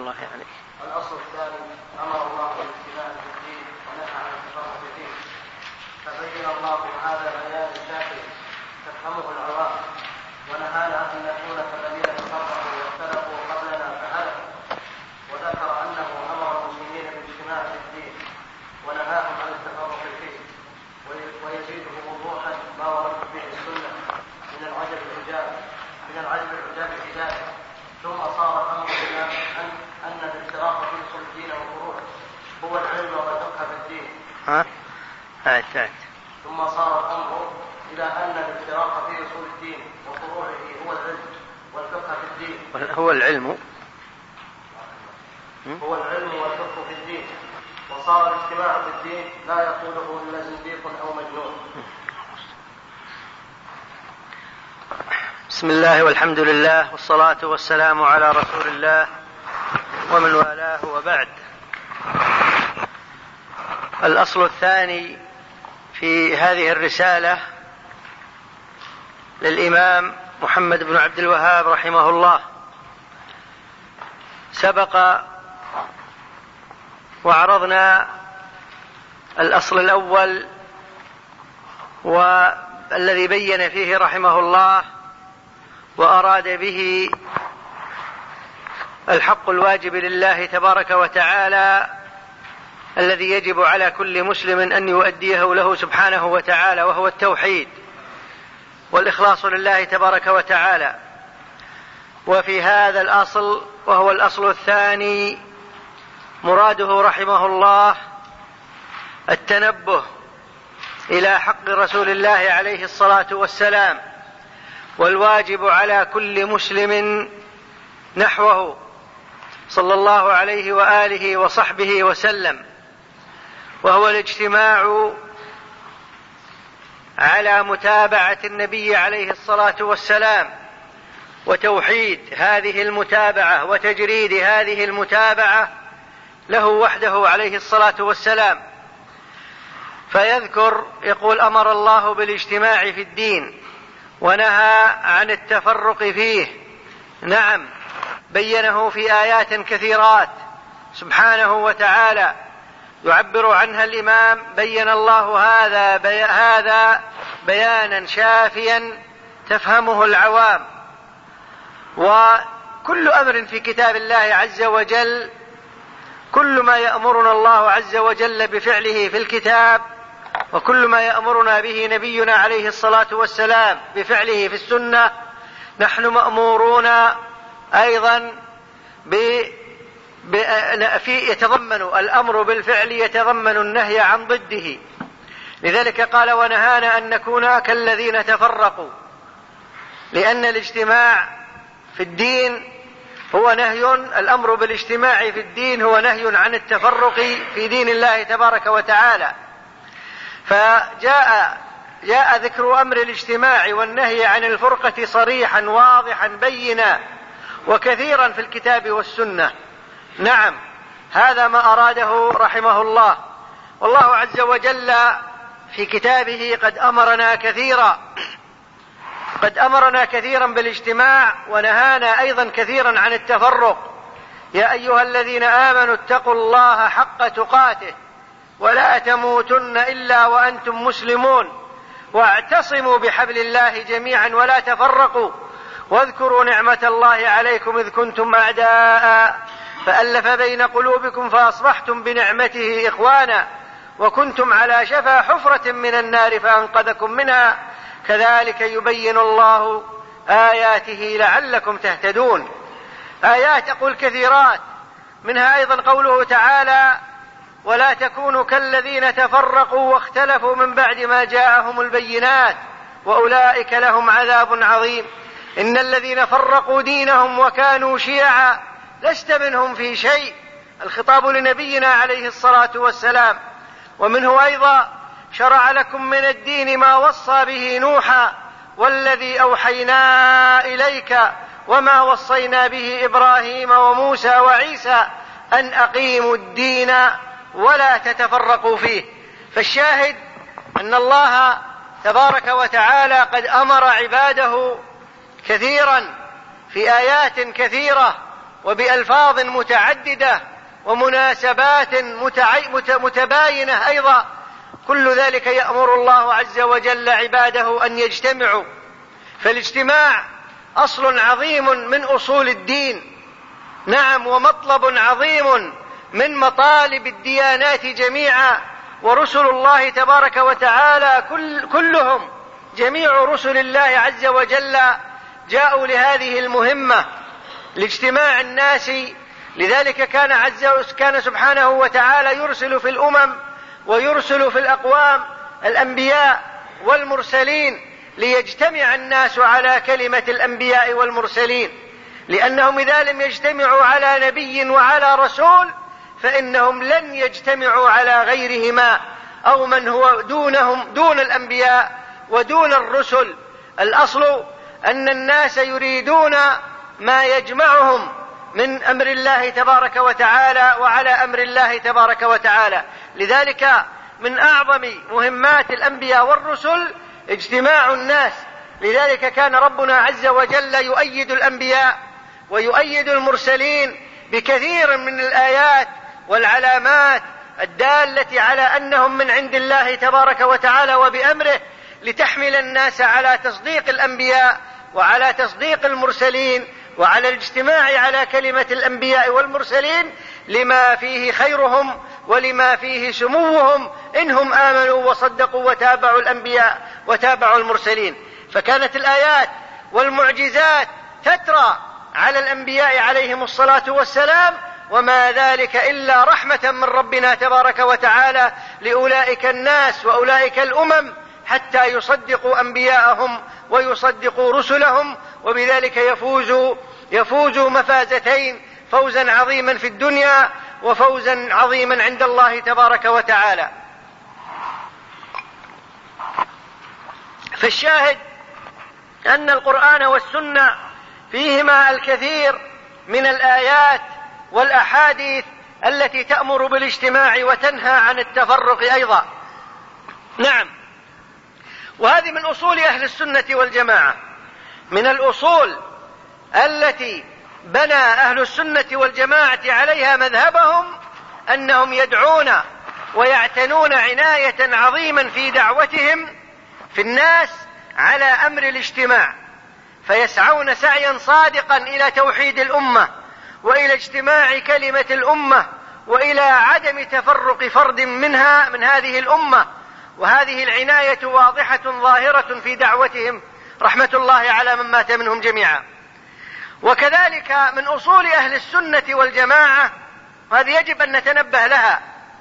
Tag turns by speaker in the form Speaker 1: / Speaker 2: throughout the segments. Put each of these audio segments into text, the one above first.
Speaker 1: الله عليك.
Speaker 2: الأصل الثاني أمر الله بالاجتماع في الدين ونهى عن التفرق فيه، فبين الله هذا بيان شافي تفهمه العوام، ونهانا أن نكون كالذين تفرقوا واختلفوا قبلنا فهلكوا، وذكر أنه أمر المسلمين بالاجتماع في الدين ونهاهم عن التفرق فيه، ويزيده وضوحا ما ورد به السنة من العجب العجاب الحجاب. ثم صار الأمر إلى أن الافتراق في أصول الدين وفروعه هو العلم والفقه في الدين. ثم صار الأمر إلى أن الافتراق في أصول الدين وفروعه هو العلم والفقه في الدين.
Speaker 1: هو العلم
Speaker 2: والفقه في الدين. وصار الاجتماع في الدين لا يقوله إلا زنديق أو مجنون.
Speaker 1: بسم الله والحمد لله والصلاة والسلام على رسول الله ومن والاه، وبعد. الأصل الثاني في هذه الرسالة للإمام محمد بن عبد الوهاب رحمه الله سبق وعرضنا الأصل الأول، والذي بين فيه رحمه الله وأراد به الحق الواجب لله تبارك وتعالى الذي يجب على كل مسلم أن يؤديه له سبحانه وتعالى، وهو التوحيد والإخلاص لله تبارك وتعالى. وفي هذا الأصل، وهو الأصل الثاني، مراده رحمه الله التنبه إلى حق رسول الله عليه الصلاة والسلام، والواجب على كل مسلم نحوه صلى الله عليه وآله وصحبه وسلم، وهو الاجتماع على متابعة النبي عليه الصلاة والسلام، وتوحيد هذه المتابعة وتجريد هذه المتابعة له وحده عليه الصلاة والسلام. فيذكر يقول: أمر الله بالاجتماع في الدين ونهى عن التفرق فيه. نعم، بينه في آيات كثيرات سبحانه وتعالى يعبر عنها الإمام. بين الله هذا بيانا شافيا تفهمه العوام. وكل أمر في كتاب الله عز وجل، كل ما يأمرنا الله عز وجل بفعله في الكتاب، وكل ما يأمرنا به نبينا عليه الصلاة والسلام بفعله في السنة، نحن مأمورون أيضا يتضمن الأمر بالفعل يتضمن النهي عن ضده. لذلك قال: ونهانا أن نكون كالذين تفرقوا، لأن الاجتماع في الدين هو نهي، الأمر بالاجتماع في الدين هو نهي عن التفرق في دين الله تبارك وتعالى. فجاء ذكر أمر الاجتماع والنهي عن الفرقة صريحا واضحا بينا وكثيرا في الكتاب والسنة. نعم، هذا ما أراده رحمه الله. والله عز وجل في كتابه قد أمرنا كثيرا بالاجتماع، ونهانا أيضا كثيرا عن التفرق. يا أيها الذين آمنوا اتقوا الله حق تقاته ولا تموتن إلا وأنتم مسلمون، واعتصموا بحبل الله جميعا ولا تفرقوا، واذكروا نعمة الله عليكم إذ كنتم أعداء فألف بين قلوبكم فأصبحتم بنعمته إخوانا، وكنتم على شفا حفرة من النار فأنقذكم منها، كذلك يبين الله آياته لعلكم تهتدون. آيات أقول كثيرات، منها أيضا قوله تعالى: ولا تكونوا كالذين تفرقوا واختلفوا من بعد ما جاءهم البينات وأولئك لهم عذاب عظيم. إن الذين فرقوا دينهم وكانوا شيعا لست منهم في شيء، الخطاب لنبينا عليه الصلاة والسلام. ومنه أيضا: شرع لكم من الدين ما وصى به نوحا والذي أوحينا إليك وما وصينا به إبراهيم وموسى وعيسى أن أقيموا الدين ولا تتفرقوا فيه. فالشاهد أن الله تبارك وتعالى قد أمر عباده كثيرا في آيات كثيرة وبألفاظ متعددة ومناسبات متباينة أيضا. كل ذلك يأمر الله عز وجل عباده أن يجتمعوا. فالاجتماع أصل عظيم من أصول الدين، نعم، ومطلب عظيم من مطالب الديانات جميعا. ورسل الله تبارك وتعالى كلهم جميع رسل الله عز وجل جاءوا لهذه المهمة، لاجتماع الناس. لذلك كان سبحانه وتعالى يرسل في الأمم ويرسل في الأقوام الأنبياء والمرسلين ليجتمع الناس على كلمة الأنبياء والمرسلين، لأنهم إذا لم يجتمعوا على نبي وعلى رسول فإنهم لن يجتمعوا على غيرهما أو من هو دونهم، دون الأنبياء ودون الرسل. الأصل أن الناس يريدون ما يجمعهم من أمر الله تبارك وتعالى وعلى أمر الله تبارك وتعالى. لذلك من أعظم مهمات الأنبياء والرسل اجتماع الناس. لذلك كان ربنا عز وجل يؤيد الأنبياء ويؤيد المرسلين بكثير من الآيات والعلامات الدالة على أنهم من عند الله تبارك وتعالى وبأمره، لتحمل الناس على تصديق الأنبياء وعلى تصديق المرسلين وعلى الاجتماع على كلمة الأنبياء والمرسلين لما فيه خيرهم ولما فيه سموهم إنهم آمنوا وصدقوا وتابعوا الأنبياء وتابعوا المرسلين. فكانت الآيات والمعجزات تترى على الأنبياء عليهم الصلاة والسلام، وما ذلك إلا رحمة من ربنا تبارك وتعالى لأولئك الناس وأولئك الأمم حتى يصدقوا أنبياءهم ويصدقوا رسلهم، وبذلك يفوزوا مفازتين: فوزا عظيما في الدنيا وفوزا عظيما عند الله تبارك وتعالى. فالشاهد أن القرآن والسنة فيهما الكثير من الآيات والأحاديث التي تأمر بالاجتماع وتنهى عن التفرق أيضا. نعم، وهذه من أصول أهل السنة والجماعة، من الأصول التي بنى أهل السنة والجماعة عليها مذهبهم، أنهم يدعون ويعتنون عناية عظيما في دعوتهم في الناس على أمر الاجتماع، فيسعون سعيا صادقا إلى توحيد الأمة وإلى اجتماع كلمة الأمة وإلى عدم تفرق فرد منها من هذه الأمة. وهذه العناية واضحة ظاهرة في دعوتهم رحمة الله على من مات منهم جميعا. وكذلك من أصول أهل السنة والجماعة، وهذه يجب أن نتنبه لها،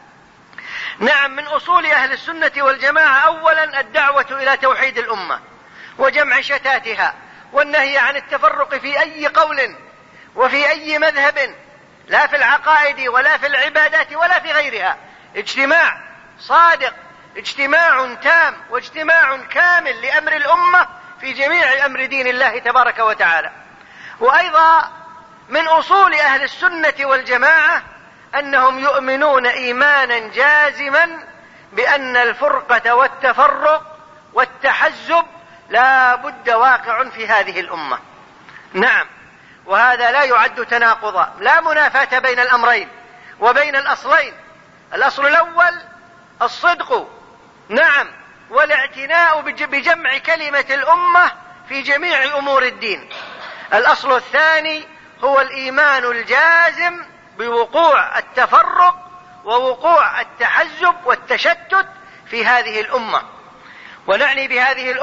Speaker 1: نعم، من أصول أهل السنة والجماعة أولا الدعوة إلى توحيد الأمة وجمع شتاتها والنهي عن التفرق في أي قول وفي أي مذهب، لا في العقائد ولا في العبادات ولا في غيرها. اجتماع صادق، اجتماع تام واجتماع كامل لأمر الأمة في جميع أمر دين الله تبارك وتعالى. وأيضا من أصول أهل السنة والجماعة أنهم يؤمنون إيمانا جازما بأن الفرقة والتفرق والتحزب لا بد واقع في هذه الأمة. نعم، وهذا لا يعد تناقضا، لا منافاة بين الأمرين وبين الأصلين. الأصل الأول الصدق، نعم، والاعتناء بجمع كلمة الأمة في جميع أمور الدين. الأصل الثاني هو الإيمان الجازم بوقوع التفرق ووقوع التحزب والتشتت في هذه الأمة. ونعني بهذه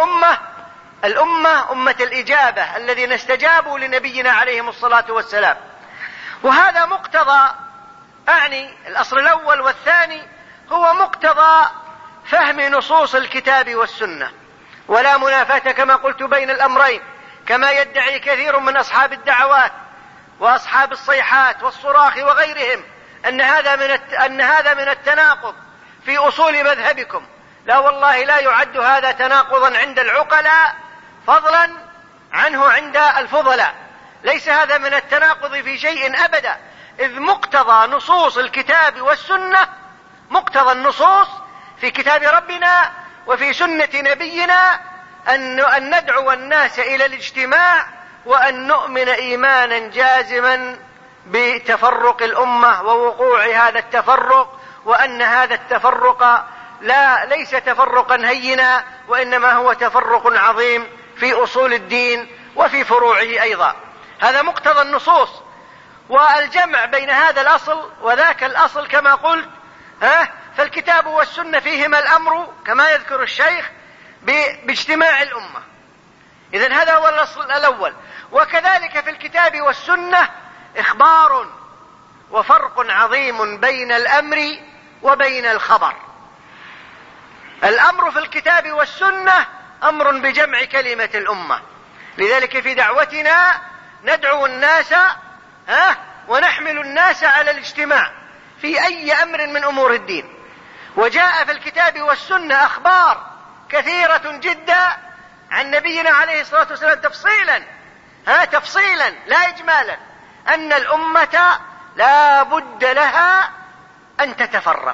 Speaker 1: الأمة أمة الإجابة الذين استجابوا لنبينا عليهم الصلاة والسلام. وهذا مقتضى، أعني الأصل الأول والثاني هو مقتضى فهم نصوص الكتاب والسنة، ولا منافاة كما قلت بين الأمرين، كما يدعي كثير من أصحاب الدعوات وأصحاب الصيحات والصراخ وغيرهم أن هذا من التناقض في أصول مذهبكم. لا والله، لا يعد هذا تناقضا عند العقلاء فضلا عنه عند الفضلاء. ليس هذا من التناقض في شيء أبدا، إذ مقتضى نصوص الكتاب والسنة، مقتضى النصوص في كتاب ربنا وفي سنة نبينا أن ندعو الناس إلى الاجتماع وأن نؤمن إيمانا جازما بتفرق الأمة ووقوع هذا التفرق، وأن هذا التفرق ليس تفرقا هينا، وإنما هو تفرق عظيم في أصول الدين وفي فروعه أيضا. هذا مقتضى النصوص، والجمع بين هذا الأصل وذاك الأصل كما قلت فالكتاب والسنة فيهما الأمر كما يذكر الشيخ باجتماع الأمة. إذن هذا هو الأصل الأول. وكذلك في الكتاب والسنة إخبار وفرق عظيم بين الأمر وبين الخبر. الأمر في الكتاب والسنة أمر بجمع كلمة الأمة، لذلك في دعوتنا ندعو الناس ونحمل الناس على الاجتماع في أي أمر من أمور الدين. وجاء في الكتاب والسنة أخبار كثيرة جدا عن نبينا عليه الصلاة والسلام تفصيلا لا إجمالا، أن الأمة لا بد لها أن تتفرق.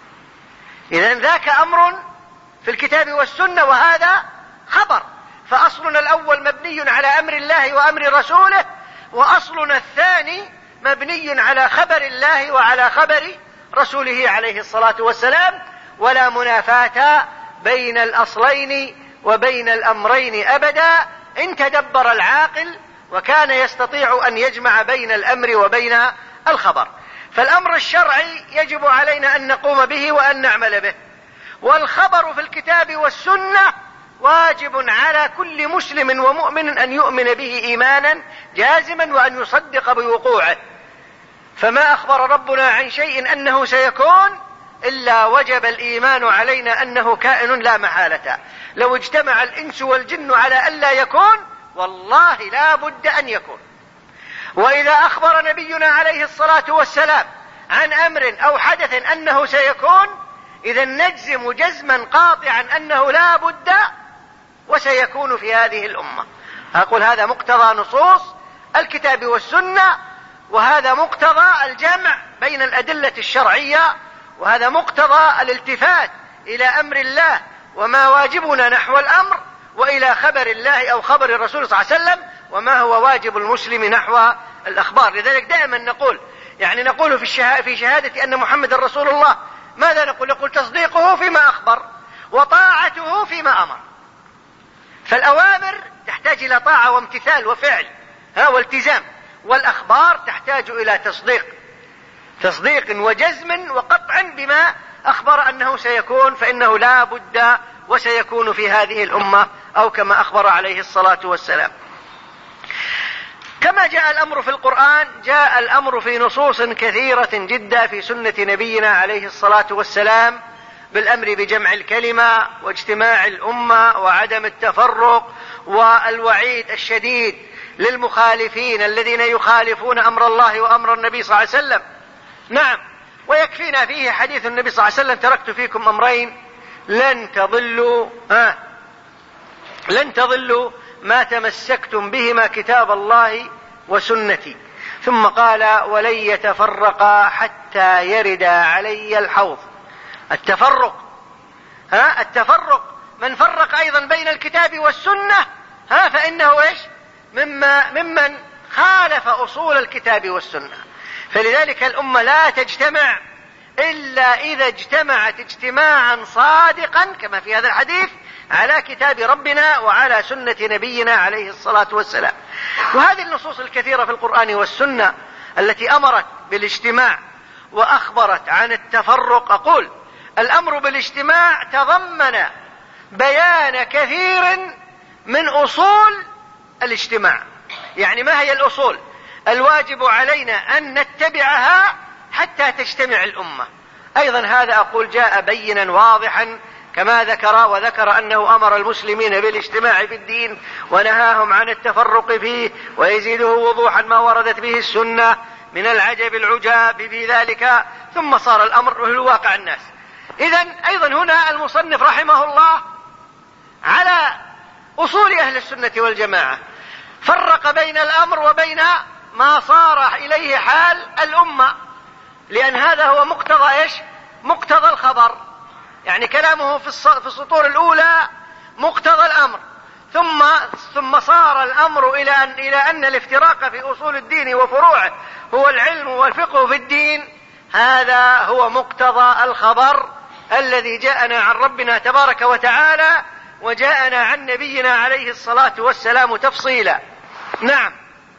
Speaker 1: إذن ذاك أمر في الكتاب والسنة وهذا خبر. فأصلنا الأول مبني على أمر الله وأمر رسوله، وأصلنا الثاني مبني على خبر الله وعلى خبر رسوله عليه الصلاة والسلام، ولا منافاة بين الأصلين وبين الأمرين أبدا إن تدبر العاقل وكان يستطيع أن يجمع بين الأمر وبين الخبر. فالأمر الشرعي يجب علينا أن نقوم به وأن نعمل به، والخبر في الكتاب والسنة واجب على كل مسلم ومؤمن أن يؤمن به إيمانا جازما وأن يصدق بوقوعه. فما أخبر ربنا عن شيء أنه سيكون إلا وجب الإيمان علينا أنه كائن لا محالة. لو اجتمع الإنس والجن على ألا يكون والله لا بد أن يكون. وإذا أخبر نبينا عليه الصلاة والسلام عن أمر أو حدث أنه سيكون إذا نجزم جزما قاطعا أنه لا بد وسيكون في هذه الأمة. أقول هذا مقتضى نصوص الكتاب والسنة، وهذا مقتضى الجمع بين الأدلة الشرعية، وهذا مقتضى الالتفات إلى أمر الله وما واجبنا نحو الأمر، وإلى خبر الله أو خبر الرسول صلى الله عليه وسلم وما هو واجب المسلم نحو الأخبار. لذلك دائما نقول في شهادة أن محمد رسول الله ماذا نقول؟ يقول تصديقه فيما أخبر وطاعته فيما أمر. فالأوامر تحتاج إلى طاعة وامتثال وفعل والتزام، والأخبار تحتاج إلى تصديق وجزم وقطع بما أخبر أنه سيكون، فإنه لا بد وسيكون في هذه الأمة أو كما أخبر عليه الصلاة والسلام. كما جاء الأمر في القرآن جاء الأمر في نصوص كثيرة جدا في سنة نبينا عليه الصلاة والسلام بالأمر بجمع الكلمة واجتماع الأمة وعدم التفرق، والوعيد الشديد للمخالفين الذين يخالفون أمر الله وأمر النبي صلى الله عليه وسلم. نعم، ويكفينا فيه حديث النبي صلى الله عليه وسلم: تركت فيكم أمرين لن تضلوا ما تمسكتم بهما كتاب الله وسنتي. ثم قال: ولن يتفرقا حتى يرد علي الحوض. التفرق من فرق أيضا بين الكتاب والسنة فإنه ممن خالف أصول الكتاب والسنة. فلذلك الأمة لا تجتمع إلا إذا اجتمعت اجتماعا صادقا كما في هذا الحديث على كتاب ربنا وعلى سنة نبينا عليه الصلاة والسلام. وهذه النصوص الكثيرة في القرآن والسنة التي أمرت بالاجتماع وأخبرت عن التفرق، أقول الأمر بالاجتماع تضمن بيان كثير من أصول الاجتماع. يعني ما هي الأصول الواجب علينا أن نتبعها حتى تجتمع الأمة؟ أيضا هذا أقول جاء بينا واضحا كما وذكر أنه أمر المسلمين بالاجتماع في الدين ونهاهم عن التفرق فيه، ويزيده وضوحا ما وردت به السنة من العجب العجاب في ذلك، ثم صار الأمر في واقع الناس. إذن أيضا هنا المصنف رحمه الله على أصول أهل السنة والجماعة فرق بين الأمر وبين ما صار إليه حال الأمة، لأن هذا هو مقتضى الخبر. يعني كلامه في السطور الأولى مقتضى الأمر، ثم صار الأمر إلى أن الافتراق في أصول الدين وفروعه هو العلم والفقه في الدين. هذا هو مقتضى الخبر الذي جاءنا عن ربنا تبارك وتعالى وجاءنا عن نبينا عليه الصلاة والسلام تفصيلا. نعم،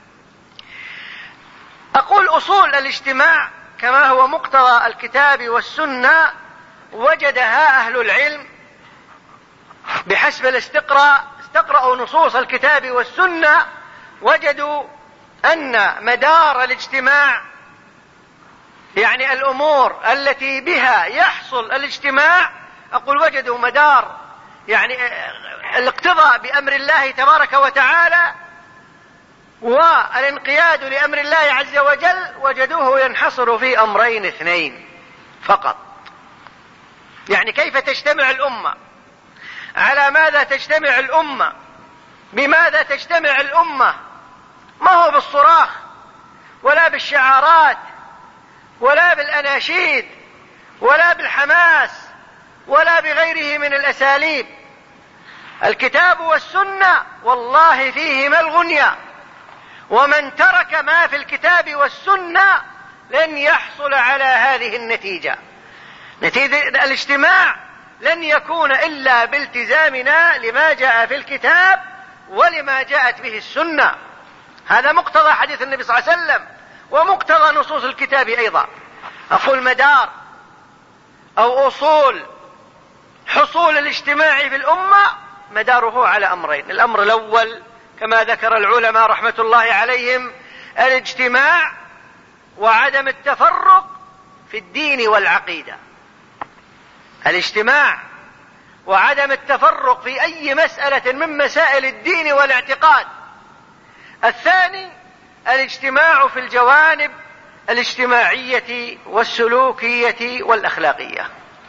Speaker 1: أقول أصول الاجتماع كما هو مقتضى الكتاب والسنة وجدها أهل العلم بحسب الاستقراء. استقرأوا نصوص الكتاب والسنة وجدوا أن مدار الاجتماع، يعني الأمور التي بها يحصل الاجتماع، أقول وجدوا مدار يعني الاقتضاء بأمر الله تبارك وتعالى والانقياد لأمر الله عز وجل، وجدوه ينحصر في أمرين اثنين فقط. يعني كيف تجتمع الأمة، على ماذا تجتمع الأمة، بماذا تجتمع الأمة، ما هو بالصراخ ولا بالشعارات ولا بالأناشيد ولا بالحماس ولا بغيره من الأساليب. الكتاب والسنة والله فيهما الغنية، ومن ترك ما في الكتاب والسنة لن يحصل على هذه النتيجة. نتيجة الاجتماع لن يكون إلا بالتزامنا لما جاء في الكتاب ولما جاءت به السنة. هذا مقتضى حديث النبي صلى الله عليه وسلم ومقتضى نصوص الكتاب أيضا. أقول مدار أو أصول حصول الاجتماع في الأمة مداره على أمرين. الأمر الأول كما ذكر العلماء رحمة الله عليهم الاجتماع وعدم التفرق في الدين والعقيدة. الاجتماع وعدم التفرق في أي مسألة من مسائل الدين والاعتقاد. الثاني الاجتماع في الجوانب الاجتماعية والسلوكية والأخلاقية.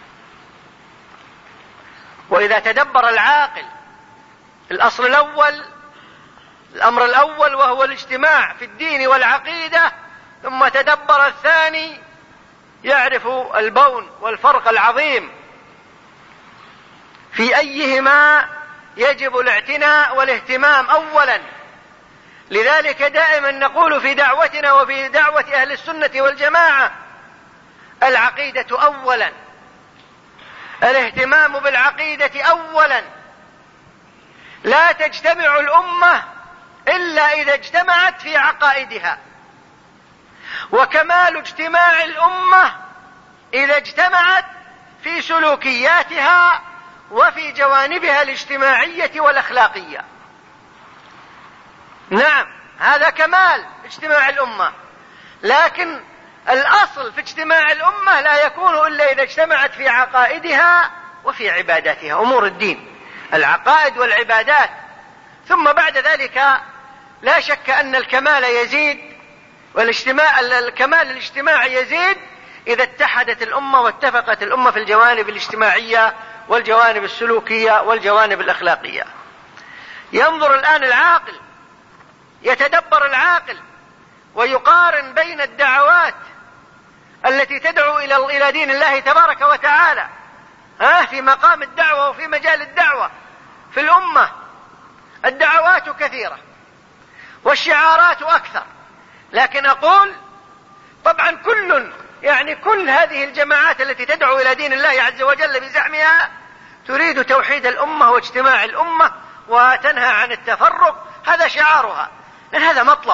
Speaker 1: وإذا تدبر العاقل الأصل الأول، الأمر الأول وهو الاجتماع في الدين والعقيدة، ثم تدبر الثاني، يعرف البون والفرق العظيم في أيهما يجب الاعتناء والاهتمام أولا. لذلك دائما نقول في دعوتنا وفي دعوة أهل السنة والجماعة العقيدة أولا، الاهتمام بالعقيدة أولا. لا تجتمع الأمة إلا إذا اجتمعت في عقائدها، وكمال اجتماع الأمة إذا اجتمعت في سلوكياتها وفي جوانبها الاجتماعية والأخلاقية. نعم، هذا كمال اجتماع الأمة، لكن الأصل في اجتماع الأمة لا يكون إلا إذا اجتمعت في عقائدها وفي عباداتها، أمور الدين، العقائد والعبادات. ثم بعد ذلك لا شك أن الكمال يزيد، الكمال الاجتماعي يزيد إذا اتحدت الأمة واتفقت الأمة في الجوانب الاجتماعية والجوانب السلوكية والجوانب الأخلاقية. ينظر الآن العاقل، يتدبر العاقل ويقارن بين الدعوات التي تدعو إلى دين الله تبارك وتعالى في مقام الدعوة وفي مجال الدعوة في الأمة. الدعوات كثيرة والشعارات أكثر، لكن أقول طبعا كل هذه الجماعات التي تدعو إلى دين الله عز وجل بزعمها تريد توحيد الأمة واجتماع الأمة وتنهى عن التفرق، هذا شعارها، لأن هذا مطلب.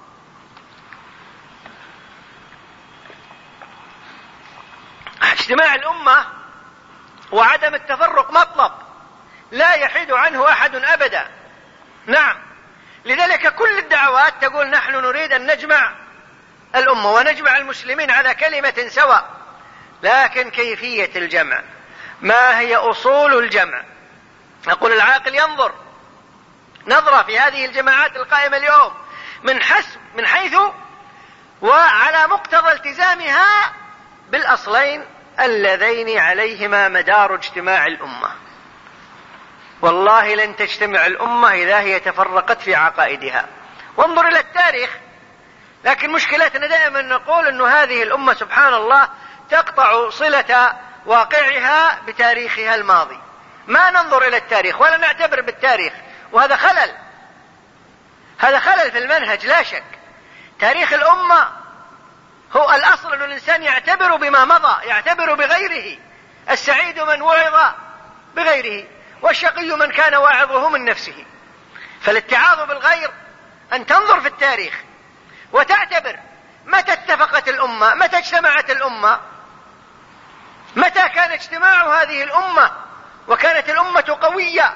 Speaker 1: اجتماع الأمة وعدم التفرق مطلب لا يحيد عنه أحد أبدا. نعم، لذلك كل الدعوات تقول نحن نريد أن نجمع الأمة ونجمع المسلمين على كلمة سواء، لكن كيفية الجمع، ما هي أصول الجمع؟ نقول العاقل ينظر نظرة في هذه الجماعات القائمة اليوم من حيث وعلى مقتضى التزامها بالأصلين اللذين عليهما مدار اجتماع الأمة. والله لن تجتمع الأمة إذا هي تفرقت في عقائدها. وانظر إلى التاريخ، لكن مشكلتنا دائما نقول أن هذه الأمة سبحان الله تقطع صلة واقعها بتاريخها الماضي. ما ننظر إلى التاريخ ولا نعتبر بالتاريخ وهذا خلل، هذا خلل في المنهج لا شك. تاريخ الأمة هو الأصل، أن الإنسان يعتبر بما مضى، يعتبر بغيره. السعيد من وعظ بغيره، والشقي من كان واعظه من نفسه. فالاتعاظ بالغير أن تنظر في التاريخ وتعتبر متى اتفقت الأمة، متى اجتمعت الأمة، متى كان اجتماع هذه الأمة وكانت الأمة قوية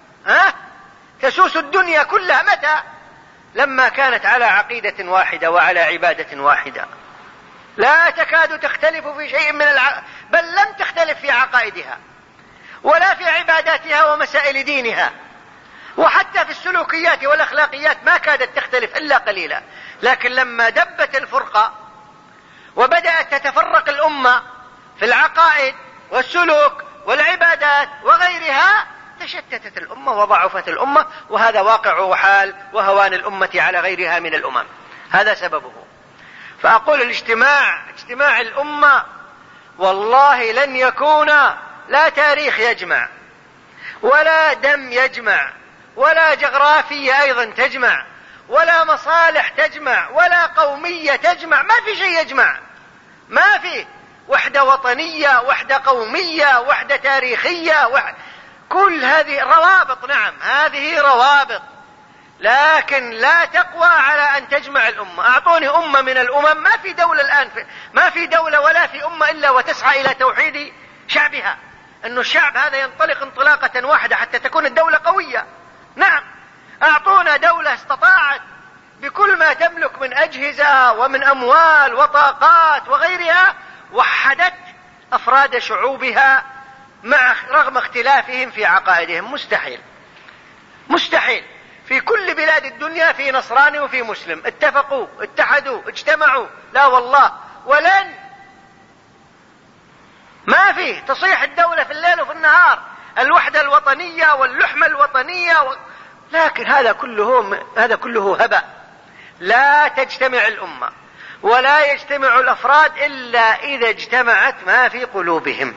Speaker 1: تسوس الدنيا كلها. متى؟ لما كانت على عقيدة واحدة وعلى عبادة واحدة، لا تكاد تختلف في شيء بل لم تختلف في عقائدها ولا في عباداتها ومسائل دينها، وحتى في السلوكيات والأخلاقيات ما كادت تختلف إلا قليلا. لكن لما دبت الفرقة وبدأت تتفرق الأمة في العقائد والسلوك والعبادات وغيرها، تشتتت الأمة وضعفت الأمة، وهذا واقع وحال وهوان الأمة على غيرها من الأمم، هذا سببه. فأقول اجتماع الأمة والله لن يكون لا تاريخ يجمع ولا دم يجمع ولا جغرافية أيضا تجمع ولا مصالح تجمع ولا قومية تجمع، ما في شيء يجمع، ما في وحدة وطنية، وحدة قومية، وحدة تاريخية، كل هذه روابط. نعم هذه روابط، لكن لا تقوى على أن تجمع الأمة. أعطوني أمة من الأمم، ما في دولة الآن، ما في دولة ولا في أمة إلا وتسعى إلى توحيد شعبها، أن الشعب هذا ينطلق انطلاقة واحدة حتى تكون الدولة قوية. نعم أعطونا دولة استطاعت بكل ما تملك من أجهزة ومن أموال وطاقات وغيرها وحدت أفراد شعوبها رغم اختلافهم في عقائدهم. مستحيل، مستحيل. في كل بلاد الدنيا في نصراني وفي مسلم، اتفقوا، اتحدوا، اجتمعوا، لا والله ولن. ما فيه، تصيح الدولة في الليل وفي النهار، الوحدة الوطنية واللحمة الوطنية لكن هذا كله هباء. لا تجتمع الأمة ولا يجتمع الأفراد إلا إذا اجتمعت ما في قلوبهم.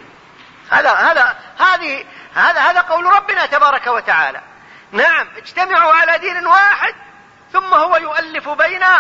Speaker 1: هذا قول ربنا تبارك وتعالى. نعم اجتمعوا على دين واحد ثم هو يؤلف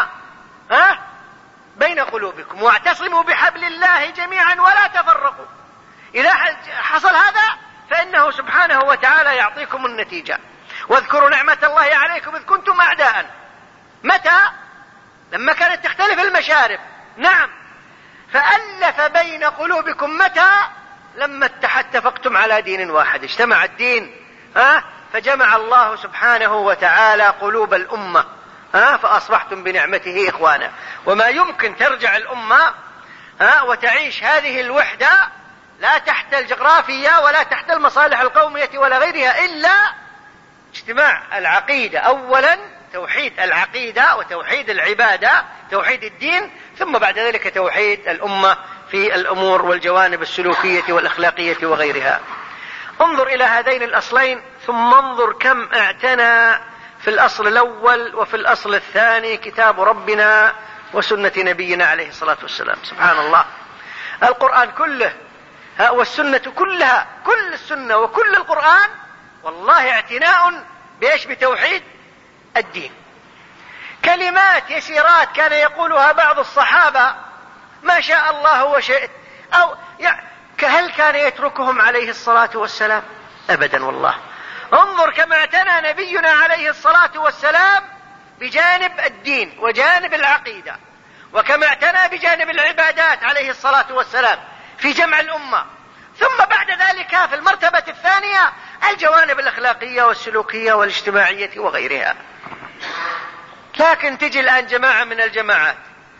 Speaker 1: بين قلوبكم، واعتصموا بحبل الله جميعا ولا تفرقوا. إذا حصل هذا فإنه سبحانه وتعالى يعطيكم النتيجة. واذكروا نعمة الله عليكم إذ كنتم أعداء. متى؟ لما كانت تختلف المشارب. نعم فألف بين قلوبكم. متى؟ لما اتفقتم على دين واحد، اجتمع الدين فجمع الله سبحانه وتعالى قلوب الأمة فأصبحتم بنعمته إخوانا. وما يمكن ترجع الأمة وتعيش هذه الوحدة لا تحت الجغرافية ولا تحت المصالح القومية ولا غيرها إلا اجتماع العقيدة. أولا توحيد العقيدة وتوحيد العبادة، توحيد الدين، ثم بعد ذلك توحيد الأمة في الأمور والجوانب السلوكية والأخلاقية وغيرها. انظر إلى هذين الأصلين ثم انظر كم اعتنى في الأصل الأول وفي الأصل الثاني كتاب ربنا وسنة نبينا عليه الصلاة والسلام. سبحان الله، القرآن كله والسنة كلها، كل السنة وكل القرآن والله اعتناء بإيش؟ بتوحيد الدين. كلمات يسيرات كان يقولها بعض الصحابة ما شاء الله وشئت، أو هل كان يتركهم عليه الصلاة والسلام؟ أبدا والله. انظر كما اعتنى نبينا عليه الصلاة والسلام بجانب الدين وجانب العقيدة، وكما اعتنى بجانب العبادات عليه الصلاة والسلام في جمع الأمة، ثم بعد ذلك في المرتبة الثانية الجوانب الأخلاقية والسلوكية والاجتماعية وغيرها. لكن تجي الآن جماعة من الجماعات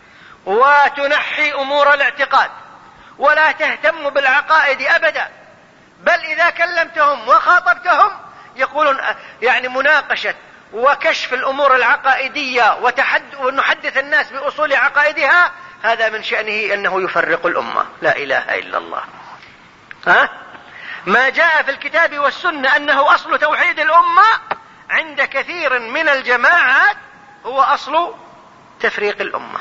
Speaker 1: وتنحي أمور الاعتقاد ولا تهتم بالعقائد أبدا، بل إذا كلمتهم وخاطبتهم يقولون مناقشة وكشف الأمور العقائدية ونحدث الناس بأصول عقائدها، هذا من شأنه أنه يفرق الأمة. لا إله إلا الله. ما جاء في الكتاب والسنة أنه أصل توحيد الأمة عند كثير من الجماعات هو أصل تفريق الأمة.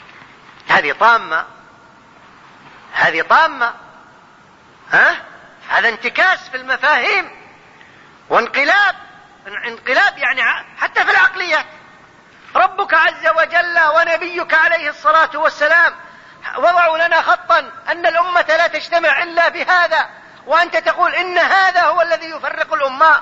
Speaker 1: هذه طامة، هذا انتكاس في المفاهيم وانقلاب يعني حتى في العقليات. ربك عز وجل ونبيك عليه الصلاة والسلام وضعوا لنا خطا أن الأمة لا تجتمع إلا بهذا، وأنت تقول إن هذا هو الذي يفرق الأمة،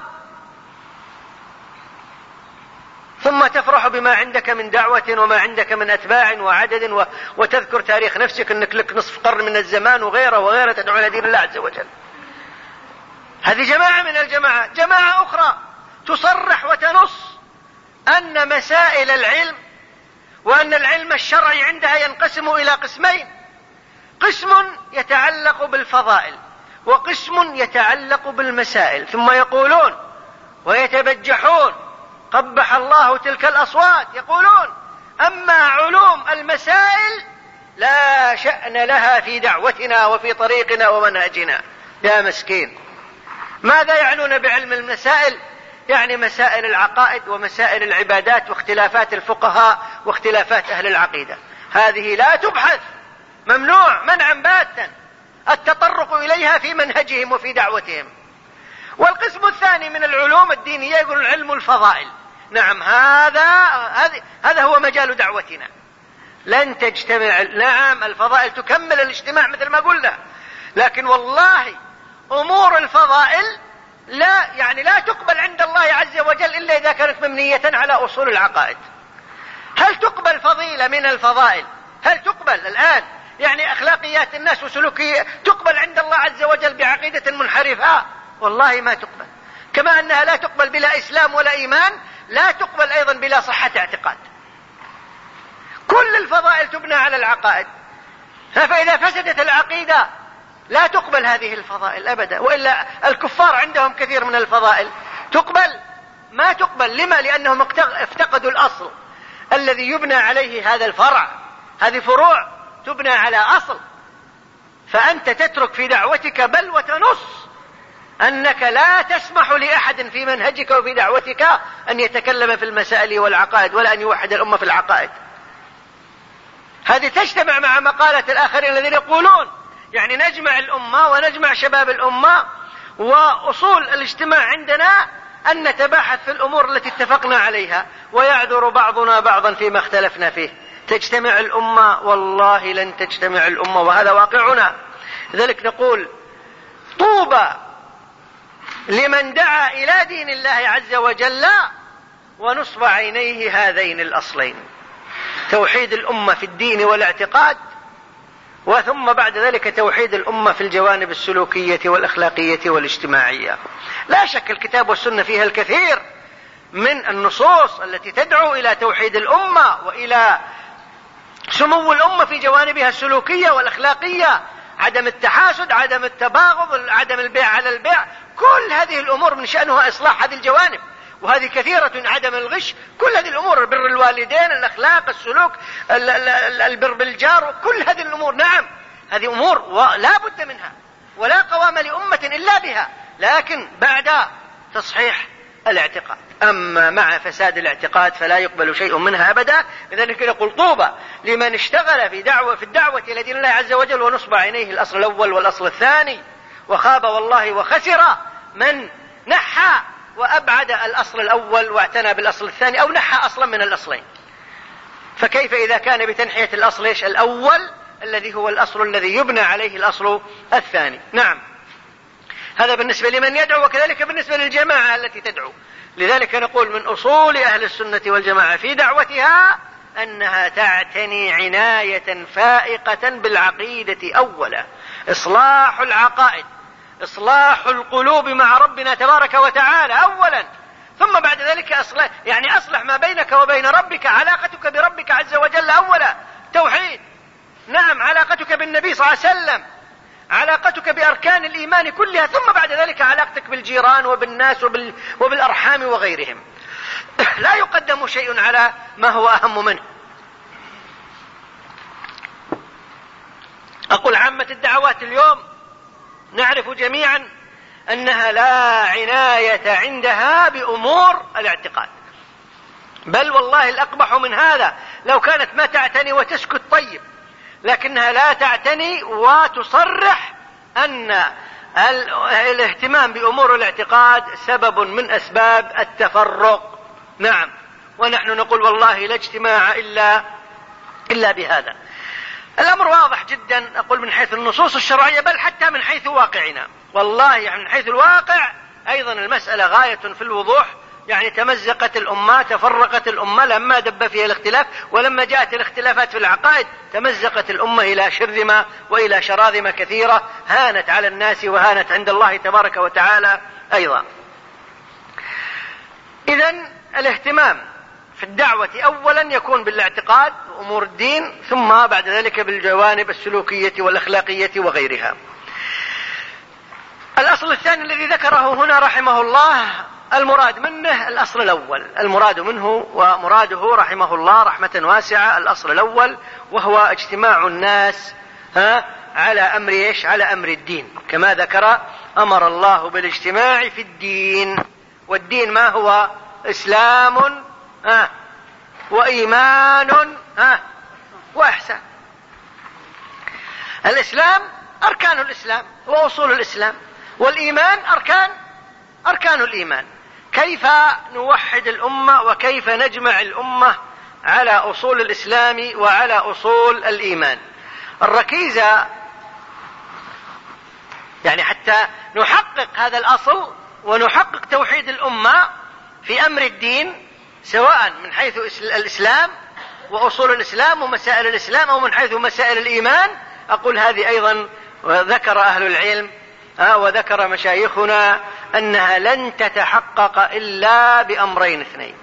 Speaker 1: ثم تفرح بما عندك من دعوة وما عندك من أتباع وعدد، وتذكر تاريخ نفسك أنك لك نصف قرن من الزمان وغيره تدعو إلى دين الله عز وجل. هذه جماعة من الجماعات. جماعة أخرى تصرح وتنص أن مسائل العلم وأن العلم الشرعي عندها ينقسم إلى قسمين: قسم يتعلق بالفضائل وقسم يتعلق بالمسائل، ثم يقولون ويتبجحون قبح الله تلك الأصوات، يقولون أما علوم المسائل لا شأن لها في دعوتنا وفي طريقنا ومنهجنا. يا مسكين، ماذا يعنون بعلم المسائل؟ يعني مسائل العقائد ومسائل العبادات واختلافات الفقهاء واختلافات أهل العقيدة، هذه لا تبحث، ممنوع منعا باتا التطرق إليها في منهجهم وفي دعوتهم. والقسم الثاني من العلوم الدينية يقول علم الفضائل. نعم، هذا هو مجال دعوتنا، لن تجتمع. نعم، الفضائل تكمل الاجتماع مثل ما قلنا، لكن والله أمور الفضائل لا تقبل عند الله عز وجل إلا إذا كانت مبنية على أصول العقائد. هل تقبل فضيلة من الفضائل؟ هل تقبل الآن يعني أخلاقيات الناس وسلوكيات تقبل عند الله عز وجل بعقيدة منحرفة؟ والله ما تقبل. كما أنها لا تقبل بلا إسلام ولا إيمان، لا تقبل أيضا بلا صحة اعتقاد. كل الفضائل تبنى على العقائد، فإذا فسدت العقيدة لا تقبل هذه الفضائل أبدا. وإلا الكفار عندهم كثير من الفضائل تقبل؟ ما تقبل. لما؟ لأنهم افتقدوا الأصل الذي يبنى عليه هذا الفرع. هذه فروع تبنى على أصل، فأنت تترك في دعوتك بل وتنص أنك لا تسمح لأحد في منهجك وفي دعوتك أن يتكلم في المسائل والعقائد ولا أن يوحد الأمة في العقائد. هذه تجتمع مع مقالة الآخرين الذين يقولون يعني نجمع الأمة ونجمع شباب الأمة، وأصول الاجتماع عندنا أن نتباحث في الأمور التي اتفقنا عليها ويعذر بعضنا بعضا فيما اختلفنا فيه. تجتمع الأمة؟ والله لن تجتمع الأمة، وهذا واقعنا. لذلك نقول طوبى لمن دعا إلى دين الله عز وجل ونصب عينيه هذين الأصلين: توحيد الأمة في الدين والاعتقاد، وثم بعد ذلك توحيد الأمة في الجوانب السلوكية والأخلاقية والاجتماعية. لا شك الكتاب والسنة فيها الكثير من النصوص التي تدعو إلى توحيد الأمة وإلى سمو الأمة في جوانبها السلوكية والأخلاقية، عدم التحاسد، عدم التباغض، عدم البيع على البيع، كل هذه الأمور من شأنها إصلاح هذه الجوانب، وهذه كثيرة. عدم الغش، كل هذه الأمور، بر الوالدين، الأخلاق، السلوك، البر بالجار، كل هذه الأمور. نعم، هذه أمور لا بد منها ولا قوام لأمة إلا بها، لكن بعد تصحيح الاعتقاد. أما مع فساد الاعتقاد فلا يقبل شيء منها أبدا. لذلك نقول طوبى لمن اشتغل في الدعوة إلى دين الله عز وجل ونصب عينيه الأصل الأول والأصل الثاني، وخاب والله وخسر من نحى وأبعد الأصل الأول واعتنى بالأصل الثاني، أو نحى أصلا من الأصلين. فكيف إذا كان بتنحية الأصل الأول الذي هو الأصل الذي يبنى عليه الأصل الثاني؟ نعم، هذا بالنسبة لمن يدعو، وكذلك بالنسبة للجماعة التي تدعو. لذلك نقول من أصول أهل السنة والجماعة في دعوتها أنها تعتني عناية فائقة بالعقيدة أولا، إصلاح العقائد، إصلاح القلوب مع ربنا تبارك وتعالى أولا، ثم بعد ذلك أصلح ما بينك وبين ربك، علاقتك بربك عز وجل أولا، توحيد. نعم، علاقتك بالنبي صلى الله عليه وسلم، علاقتك بأركان الإيمان كلها، ثم بعد ذلك علاقتك بالجيران وبالناس وبالأرحام وغيرهم. لا يقدم شيء على ما هو أهم منه. أقول عامة الدعوات اليوم نعرف جميعا أنها لا عناية عندها بأمور الاعتقاد، بل والله الأقبح من هذا لو كانت ما تعتني وتسكت طيب، لكنها لا تعتني وتصرح أن الاهتمام بأمور الاعتقاد سبب من أسباب التفرق. نعم، ونحن نقول والله لا اجتماع إلا بهذا. الأمر واضح جدا، أقول من حيث النصوص الشرعية، بل حتى من حيث واقعنا. والله يعني من حيث الواقع أيضا المسألة غاية في الوضوح. يعني تمزقت الأمة، تفرقت الأمة لما دب فيها الاختلاف، ولما جاءت الاختلافات في العقائد تمزقت الأمة إلى شرذمة وإلى شراذمة كثيرة هانت على الناس وهانت عند الله تبارك وتعالى أيضا. إذن الاهتمام في الدعوة أولا يكون بالاعتقاد وأمور الدين، ثم بعد ذلك بالجوانب السلوكية والأخلاقية وغيرها. الأصل الثاني الذي ذكره هنا رحمه الله المراد منه الأصل الأول، المراد منه ومراده رحمه الله رحمة واسعة الأصل الأول، وهو اجتماع الناس على أمر إيش؟ على أمر الدين، كما ذكر أمر الله بالاجتماع في الدين. والدين ما هو؟ إسلام وإيمان وإحسان. الإسلام أركان الإسلام وأصول الإسلام، والإيمان أركان الإيمان. كيف نوحد الأمة وكيف نجمع الأمة على أصول الإسلام وعلى أصول الإيمان؟ الركيزة يعني حتى نحقق هذا الأصل ونحقق توحيد الأمة في أمر الدين، سواء من حيث الإسلام وأصول الإسلام ومسائل الإسلام أو من حيث مسائل الإيمان. أقول هذه أيضا ذكر أهل العلم وذكر مشايخنا أنها لن تتحقق إلا بأمرين اثنين.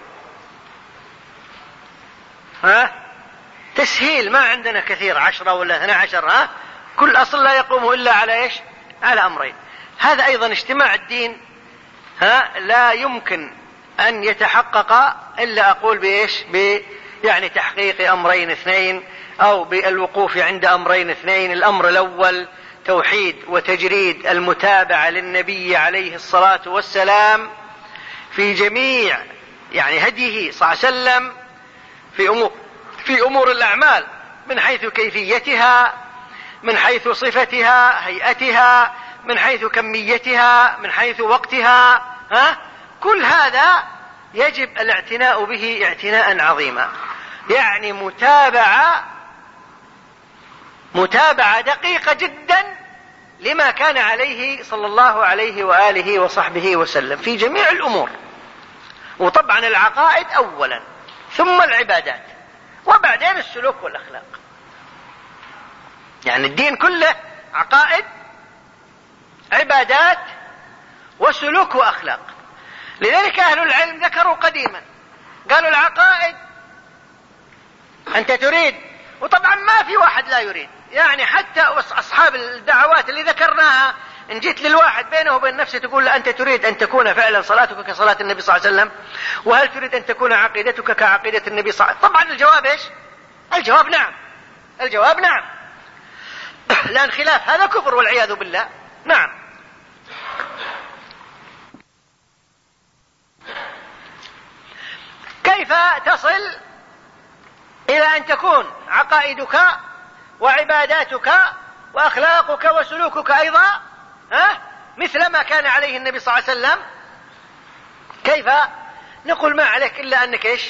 Speaker 1: تسهيل ما عندنا كثير 10 ولا 12، كل أصل لا يقوم إلا على إيش؟ على أمرين. هذا أيضا اجتماع الدين لا يمكن أن يتحقق إلا أقول بإيش؟ يعني تحقيق أمرين اثنين أو بالوقوف عند أمرين اثنين. الأمر الأول توحيد وتجريد المتابعة للنبي عليه الصلاة والسلام في جميع يعني هديه صلى الله عليه وسلم في أمور الأعمال، من حيث كيفيتها، من حيث صفتها، هيئتها، من حيث كميتها، من حيث وقتها. كل هذا يجب الاعتناء به اعتناء عظيما. يعني متابعة دقيقة جدا لما كان عليه صلى الله عليه وآله وصحبه وسلم في جميع الأمور. وطبعا العقائد أولا، ثم العبادات، وبعدين السلوك والأخلاق. يعني الدين كله عقائد، عبادات، وسلوك وأخلاق. لذلك أهل العلم ذكروا قديما قالوا العقائد أنت تريد، وطبعا ما في واحد لا يريد. يعني حتى أصحاب الدعوات اللي ذكرناها إن جيت للواحد بينه وبين نفسه تقول له أنت تريد أن تكون فعلا صلاتك كصلاة النبي صلى الله عليه وسلم، وهل تريد أن تكون عقيدتك كعقيدة النبي صلى الله عليه وسلم؟ طبعا الجواب إيش؟ الجواب نعم. الجواب نعم، لأن خلاف هذا كفر والعياذ بالله. نعم. كيف تصل إلى أن تكون عقائدك وعباداتك وأخلاقك وسلوكك أيضا مثل ما كان عليه النبي صلى الله عليه وسلم؟ كيف؟ نقول ما عليك إلا أنك إيش؟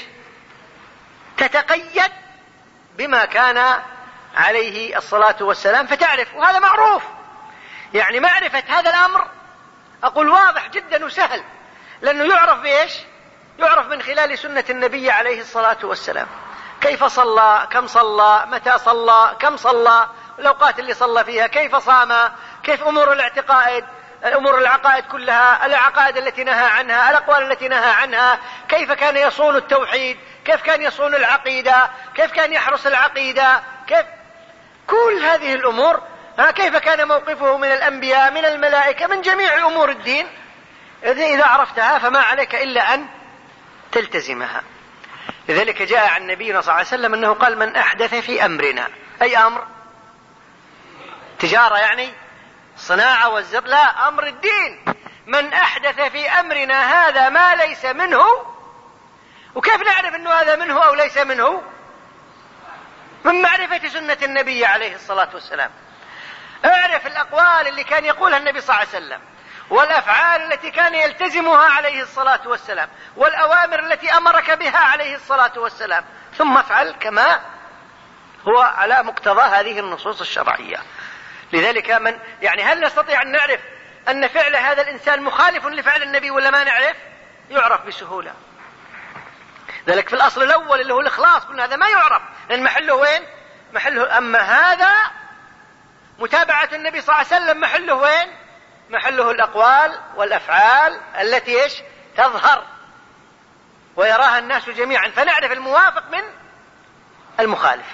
Speaker 1: تتقيد بما كان عليه الصلاة والسلام فتعرف، وهذا معروف. يعني معرفة هذا الأمر أقول واضح جدا وسهل، لأنه يعرف بإيش؟ يعرف من خلال سنة النبي عليه الصلاة والسلام. كيف صلى، كم صلى، متى صلى، كم صلى، الأوقات اللي صلى فيها، كيف صام، كيف أمور الاعتقائد، أمور العقائد كلها، العقائد التي نهى عنها، الأقوال التي نهى عنها، كيف كان يصون التوحيد، كيف كان يصون العقيدة، كيف كان يحرس العقيدة، كيف كل هذه الأمور. كيف كان موقفه من الأنبياء، من الملائكة، من جميع أمور الدين. إذا عرفتها فما عليك إلا أن تلتزمها. لذلك جاء عن نبينا صلى الله عليه وسلم أنه قال من أحدث في أمرنا، أي أمر؟ تجارة يعني، صناعة والزر، لا، أمر الدين. من أحدث في أمرنا هذا ما ليس منه. وكيف نعرف أنه هذا منه أو ليس منه؟ من معرفة سنة النبي عليه الصلاة والسلام. اعرف الأقوال اللي كان يقولها النبي صلى الله عليه وسلم، والأفعال التي كان يلتزمها عليه الصلاة والسلام، والأوامر التي أمرك بها عليه الصلاة والسلام، ثم افعل كما هو على مقتضى هذه النصوص الشرعية. لذلك هل نستطيع أن نعرف أن فعل هذا الإنسان مخالف لفعل النبي ولا ما نعرف؟ يعرف بسهولة. ذلك في الأصل الأول اللي هو الإخلاص، قلنا هذا ما يعرف، لأن محله وين؟ محله. أما هذا متابعة النبي صلى الله عليه وسلم محله وين؟ محله الأقوال والأفعال التي تظهر ويراها الناس جميعا، فنعرف الموافق من المخالف.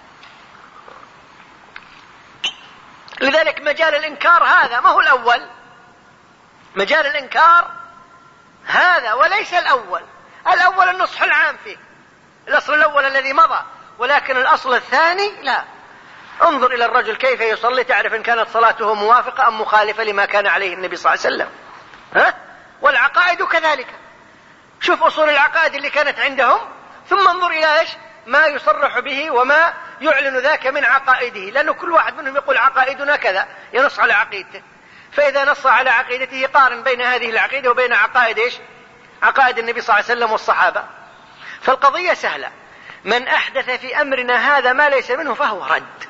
Speaker 1: لذلك مجال الإنكار هذا ما هو الأول، مجال الإنكار هذا وليس الأول. الأول النصح العام فيه، الأصل الأول الذي مضى، ولكن الأصل الثاني لا. انظر إلى الرجل كيف يصلي تعرف إن كانت صلاته موافقة أم مخالفة لما كان عليه النبي صلى الله عليه وسلم. والعقائد كذلك، شوف أصول العقائد اللي كانت عندهم، ثم انظر إلى ما يصرح به وما يعلن ذاك من عقائده، لأنه كل واحد منهم يقول عقائدنا كذا، ينص على عقيدته. فإذا نص على عقيدته قارن بين هذه العقيدة وبين عقائد عقائد النبي صلى الله عليه وسلم والصحابة. فالقضية سهلة، من أحدث في أمرنا هذا ما ليس منه فهو رد،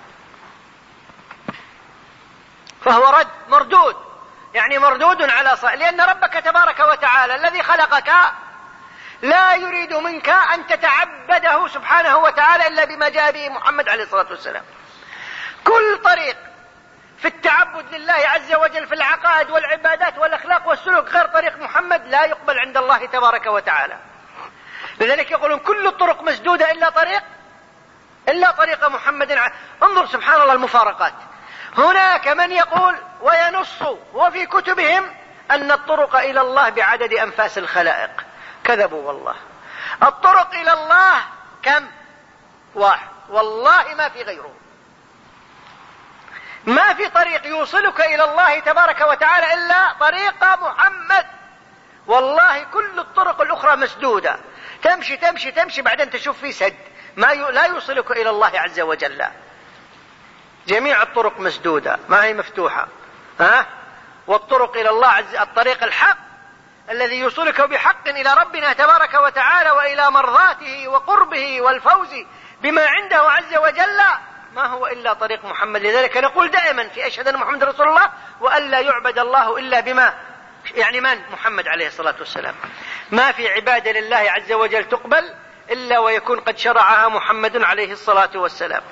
Speaker 1: فهو رد مردود، مردود على لأن ربك تبارك وتعالى الذي خلقك لا يريد منك أن تتعبده سبحانه وتعالى إلا بما جاء به محمد عليه الصلاة والسلام. كل طريق في التعبد لله عز وجل في العقائد والعبادات والأخلاق والسلوك غير طريق محمد لا يقبل عند الله تبارك وتعالى. لذلك يقولون كل الطرق مسدودة إلا طريق محمد. انظر سبحان الله المفارقات. هناك من يقول وينص وفي كتبهم أن الطرق إلى الله بعدد أنفاس الخلائق. كذبوا والله. الطرق إلى الله كم؟ واحد، والله ما في غيره. ما في طريق يوصلك إلى الله تبارك وتعالى إلا طريق محمد. والله كل الطرق الأخرى مسدودة، تمشي تمشي تمشي بعدين تشوف في سد لا يوصلك إلى الله عز وجل. جميع الطرق مسدودة ما هي مفتوحة. والطرق إلى الله الطريق الحق الذي يوصلك بحق إلى ربنا تبارك وتعالى وإلى مرضاته وقربه والفوز بما عنده عز وجل ما هو إلا طريق محمد. لذلك نقول دائما في أشهد أن محمد رسول الله وأن لا يعبد الله إلا بما من محمد عليه الصلاة والسلام. ما في عبادة لله عز وجل تقبل إلا ويكون قد شرعها محمد عليه الصلاة والسلام.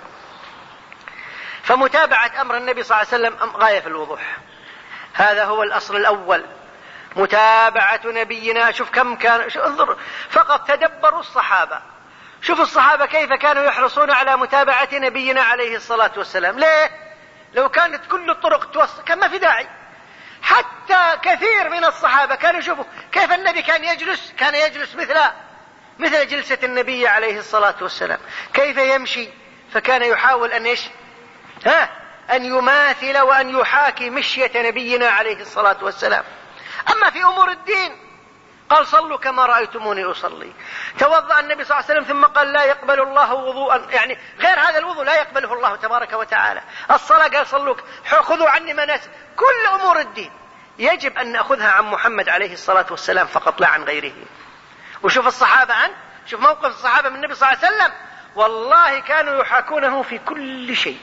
Speaker 1: فمتابعة أمر النبي صلى الله عليه وسلم غاية في الوضوح. هذا هو الأصل الأول، متابعة نبينا. شوف كم كان، انظر فقط تدبروا الصحابة، شوف الصحابة كيف كانوا يحرصون على متابعة نبينا عليه الصلاة والسلام. ليه؟ لو كانت كل الطرق توصل كان ما في داعي. حتى كثير من الصحابة كانوا يشوفوا كيف النبي كان يجلس مثل جلسة النبي عليه الصلاة والسلام، كيف يمشي، فكان يحاول أن يماثل وأن يحاكي مشية نبينا عليه الصلاة والسلام. أما في أمور الدين قال صلوا كما رأيتموني أصلي. توضأ النبي صلى الله عليه وسلم ثم قال لا يقبل الله وضوءا، غير هذا الوضوء لا يقبله الله تبارك وتعالى. الصلاة قال صلوا خذوا عني مناسك. كل أمور الدين يجب أن نأخذها عن محمد عليه الصلاة والسلام فقط لا عن غيره. وشوف الصحابة شوف موقف الصحابة من النبي صلى الله عليه وسلم، والله كانوا يحاكونه في كل شيء.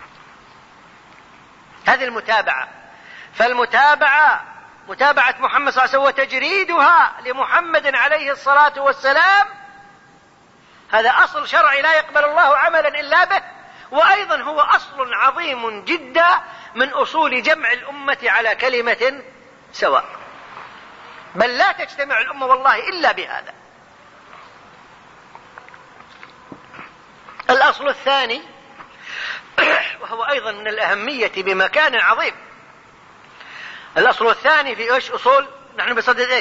Speaker 1: هذه المتابعة. فالمتابعة متابعة محمد صلى الله عليه وسلم وتجريدها لمحمد عليه الصلاة والسلام هذا أصل شرعي لا يقبل الله عملا إلا به، وأيضا هو أصل عظيم جدا من أصول جمع الأمة على كلمة سواء، بل لا تجتمع الأمة والله إلا بهذا. الأصل الثاني وهو أيضا من الأهمية بمكان عظيم. الأصل الثاني في أصول نحن بصدد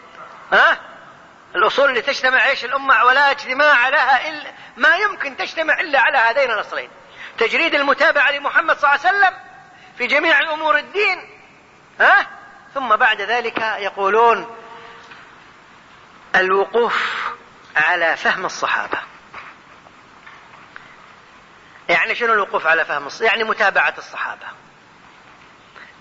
Speaker 1: الأصول اللي تجتمع الأمة ولا اجتماع لها إلا ما يمكن تجتمع إلا على هذين الأصلين: تجريد المتابعة لمحمد صلى الله عليه وسلم في جميع الأمور الدين، ثم بعد ذلك يقولون الوقوف على فهم الصحابة. شنو الوقوف على فهم الصحابة؟ متابعة الصحابة.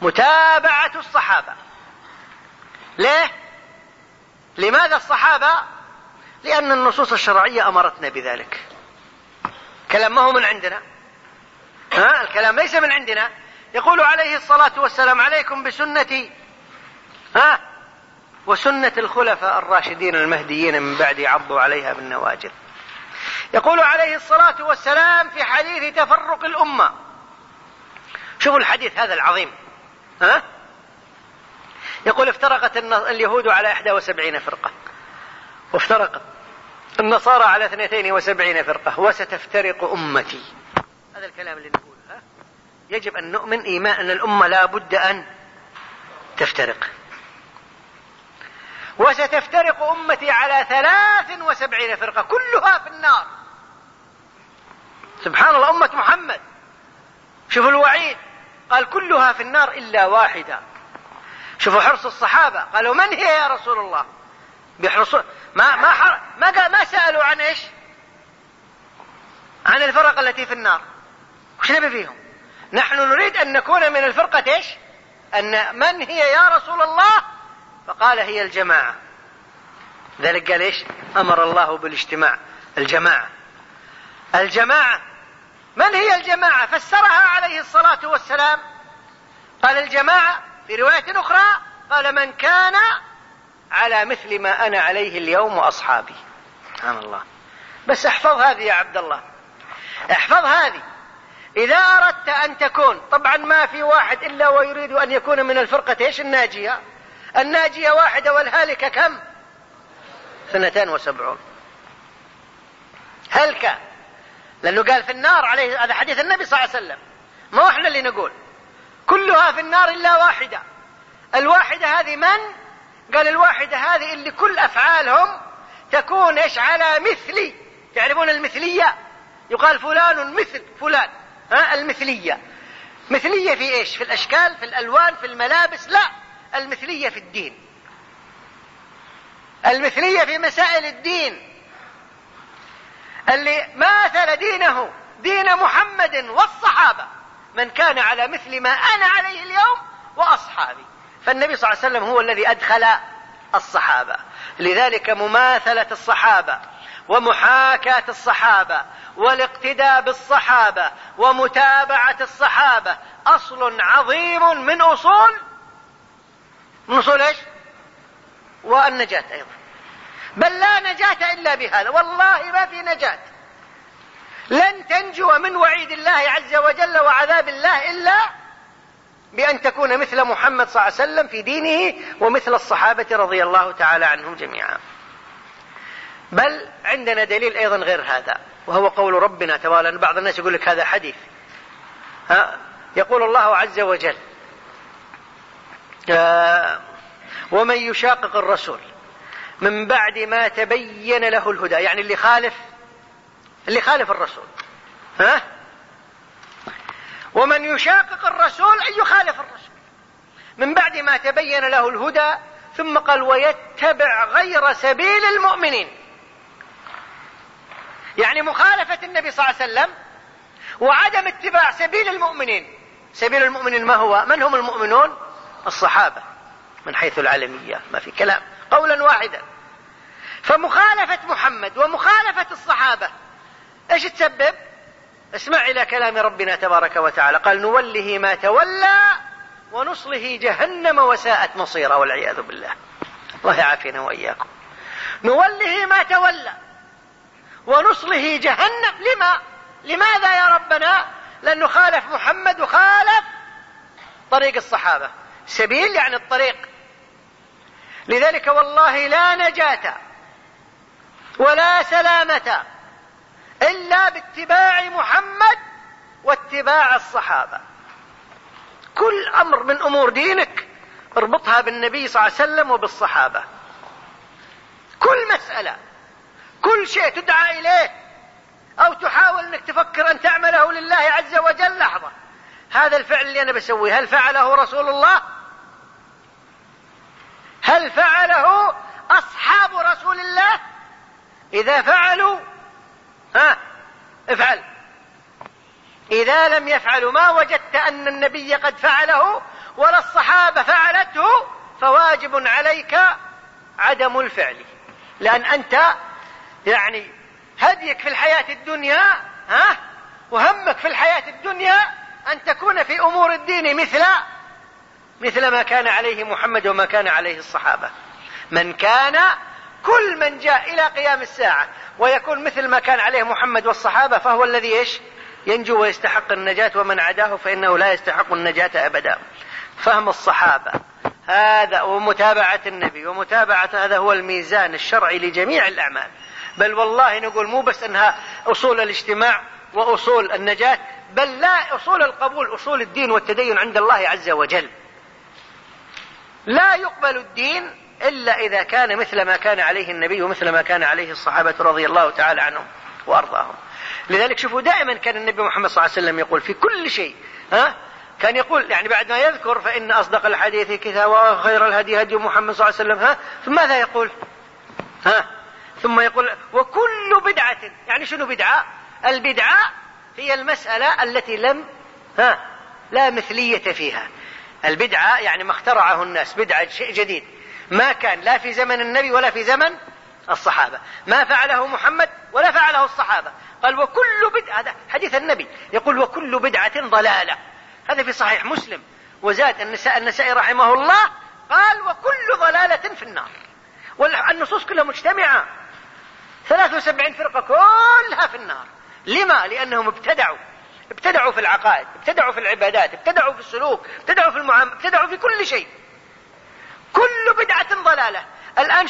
Speaker 1: متابعة الصحابة. ليه؟ لماذا الصحابة؟ لأن النصوص الشرعية أمرتنا بذلك. كلام ما هو من عندنا، الكلام ليس من عندنا. يقول عليه الصلاة والسلام: عليكم بسنتي وسنة الخلفاء الراشدين المهديين من بعدي عضوا عليها بالنواجذ. يقول عليه الصلاة والسلام في حديث تفرق الأمة، شوفوا الحديث هذا العظيم، يقول: افترقت اليهود على 71 فرقة، وافترقت النصارى على 72 فرقة، وستفترق أمتي. هذا الكلام اللي نقوله. يجب أن نؤمن إيمان أن الأمة لا بد أن تفترق. وستفترق أمتي على 73 فرقة كلها في النار. سبحان الله، أمة محمد، شوفوا الوعيد، قال: كلها في النار إلا واحدة. شوفوا حرص الصحابة، قالوا: من هي يا رسول الله؟ بيحرصوا، ما سألوا عن إيش؟ عن الفرق التي في النار. وش نبي فيهم؟ نحن نريد أن نكون من الفرقة إيش؟ أن من هي يا رسول الله؟ فقال: هي الجماعة. ذلك قال إيش؟ أمر الله بالاجتماع، الجماعة. الجماعة، من هي الجماعة؟ فسرها عليه الصلاة والسلام، قال: الجماعة في رواية أخرى قال: من كان على مثل ما أنا عليه اليوم وأصحابي. سبحان الله. بس احفظ هذه يا عبد الله، احفظ هذه. إذا أردت أن تكون، طبعا ما في واحد إلا ويريد أن يكون من الفرقة إيش؟ الناجية. الناجية واحدة والهالكة كم؟ 72. هلكة، لأنه قال في النار عليه، هذا حديث النبي صلى الله عليه وسلم، ما احنا اللي نقول. كلها في النار إلا واحدة. الواحدة هذه من؟ قال: الواحدة هذه اللي كل أفعالهم تكون إيش؟ على مثلي. تعرفون المثلية؟ يقال فلان مثل فلان، المثلية. مثلية في إيش؟ في الأشكال، في الألوان، في الملابس؟ لا، المثلية في الدين، المثلية في مسائل الدين. اللي ماثل دينه دين محمد والصحابة من كان على مثل ما أنا عليه اليوم وأصحابي. فالنبي صلى الله عليه وسلم هو الذي أدخل الصحابة. لذلك مماثلة الصحابة ومحاكاة الصحابة والاقتداء بالصحابة ومتابعة الصحابة أصل عظيم من أصول إيش؟ والنجاة أيضا. بل لا نجاة إلا بهذا، والله ما في نجاة. لن تنجو من وعيد الله عز وجل وعذاب الله إلا بأن تكون مثل محمد صلى الله عليه وسلم في دينه ومثل الصحابة رضي الله تعالى عنهم جميعا. بل عندنا دليل أيضا غير هذا، وهو قول ربنا تعالى. بعض الناس يقول لك هذا حديث، يقول الله عز وجل: ومن يشاقق الرسول من بعد ما تبين له الهدى، يعني اللي خالف الرسول. ومن يشاقق الرسول أي يخالف الرسول من بعد ما تبين له الهدى، ثم قال: ويتبع غير سبيل المؤمنين. يعني مخالفة النبي صلى الله عليه وسلم وعدم اتباع سبيل المؤمنين. سبيل المؤمنين ما هو؟ من هم المؤمنون؟ الصحابة من حيث العالمية، ما في كلام، قولا واحدا. فمخالفة محمد ومخالفة الصحابة ايش تسبب؟ اسمع إلى كلام ربنا تبارك وتعالى، قال: نوله ما تولى ونصله جهنم وساءت مصيرا، والعياذ بالله. الله يعافينا وإياكم. نوله ما تولى ونصله جهنم. لماذا يا ربنا؟ لأنه خالف محمد وخالف طريق الصحابة. سبيل يعني الطريق. لذلك والله لا نجاة ولا سلامة إلا باتباع محمد واتباع الصحابة. كل أمر من أمور دينك اربطها بالنبي صلى الله عليه وسلم وبالصحابة. كل مسألة، كل شيء تدعى إليه أو تحاول أنك تفكر أن تعمله لله عز وجل، لحظة، هذا الفعل اللي أنا بسويه هل فعله رسول الله؟ هل فعله أصحاب رسول الله؟ إذا فعلوا افعل. إذا لم يفعلوا ما وجدت أن النبي قد فعله ولا واجب عليك عدم الفعل، لأن أنت يعني هديك في الحياة الدنيا وهمك في الحياة الدنيا أن تكون في أمور الدين مثل ما كان عليه محمد وما كان عليه الصحابة. كل من جاء إلى قيام الساعة ويكون مثل ما كان عليه محمد والصحابة فهو الذي ينجو ويستحق النجاة، ومن عداه فإنه لا يستحق النجاة أبدا. فهم الصحابة هذا ومتابعة النبي ومتابعة هذا هو الميزان الشرعي لجميع الأعمال. بل والله نقول مو بس أنها أصول الاجتماع وأصول النجاة، بل لا أصول القبول، أصول الدين والتدين عند الله عز وجل. لا يقبل الدين إلا إذا كان مثل ما كان عليه النبي ومثل ما كان عليه الصحابة رضي الله تعالى عنهم وأرضاهم. لذلك شوفوا دائما كان النبي محمد صلى الله عليه وسلم يقول في كل شيء كان يقول يعني بعد ما يذكر فإن أصدق الحديث كتاب وخير الهدي هدي محمد صلى الله عليه وسلم ثم ماذا يقول ثم يقول وكل بدعة. يعني شنو بدعة؟ البدعة هي المسألة التي لا مثلية فيها. البدعة يعني ما اخترعه الناس، بدعة شيء جديد ما كان لا في زمن النبي ولا في زمن الصحابة، ما فعله محمد ولا فعله الصحابة. قال وكل بدعة، هذا حديث النبي يقول وكل بدعة ضلالة، هذا في صحيح مسلم. وزاد النسائي رحمه الله قال وكل ضلالة في النار. والنصوص كلها مجتمعة، 73 فرقة كلها في النار. لما؟ لأنهم ابتدعوا في العقائد، ابتدعوا في العبادات، ابتدعوا في السلوك، ابتدعوا في المعاملة، ابتدعوا في كل شيء. كل بدعة ضلالة. الآن